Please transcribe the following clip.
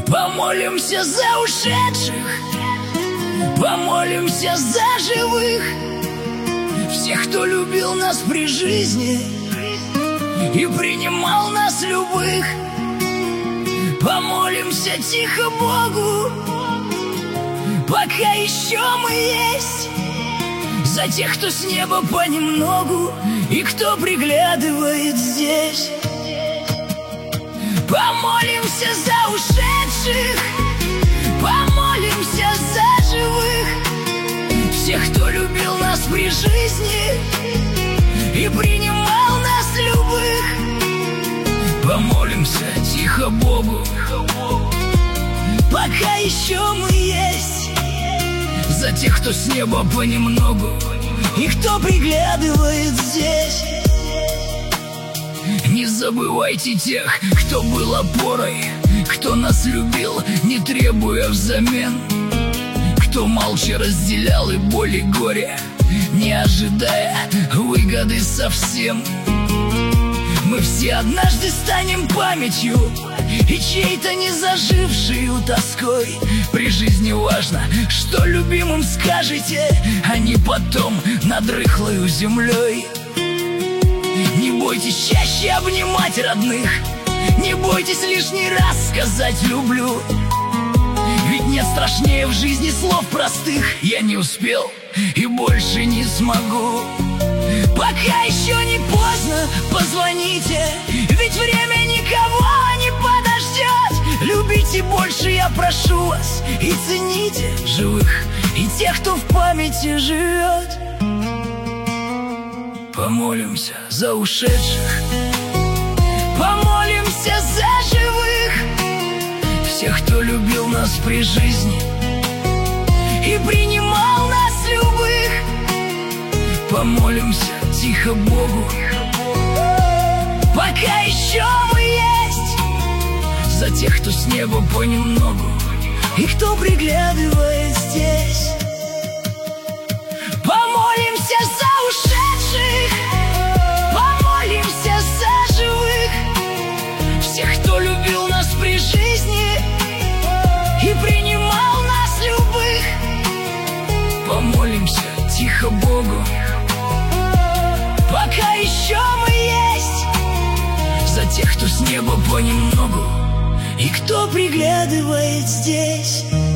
Помолимся за ушедших, помолимся за живых, всех, кто любил нас при жизни и принимал нас любых. Помолимся тихо Богу, пока еще мы есть, за тех, кто с неба понемногу и кто приглядывает здесь. Помолимся за ушедших, помолимся за живых, всех, кто любил нас при жизни и принимал нас любых. Помолимся тихо Богу, пока еще мы есть, за тех, кто с неба понемногу и кто приглядывает здесь. Не забывайте тех, кто был опорой, кто нас любил, не требуя взамен, кто молча разделял и боль, и горе, не ожидая выгоды совсем. Мы все однажды станем памятью и чьей-то незажившей тоской. При жизни важно, что любимым скажете, а не потом над рыхлою землей. Не бойтесь чаще обнимать родных, не бойтесь лишний раз сказать «люблю». Ведь нет страшнее в жизни слов простых: «Я не успел и больше не смогу». Пока еще не поздно, позвоните, ведь время никого не подождет. Любите больше, я прошу вас, и цените живых и тех, кто в памяти живет. Помолимся за ушедших, помолимся за живых, всех, кто любил нас при жизни и принимал нас любых. Помолимся тихо Богу, пока еще мы есть, за тех, кто с неба понемногу и кто приглядывает здесь. Помолимся за ушедших, помолимся за живых, всех, кто любил нас при жизни и принимал нас любых. Помолимся тихо Богу, пока еще мы есть, за тех, кто с неба понемногу и кто приглядывает здесь.